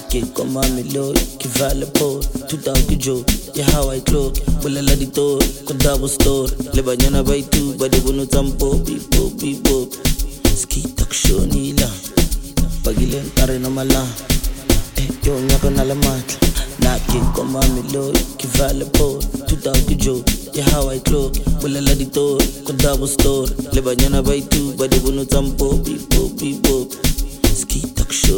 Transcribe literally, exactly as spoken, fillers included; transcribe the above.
ke koma melo ke vale po tuta ke jo ya Hawaii clock bolela di to ko double store le banyana ba itu ba di bono tsampo pipo pipo ski takshoni la pagile tare na mala eh yo nyaka na la matla na ke koma melo ke vale po tuta ke jo ya Hawaii clock bolela di to ko double store le banyana ba itu ba di bono tsampo pipo pipo ski takshoni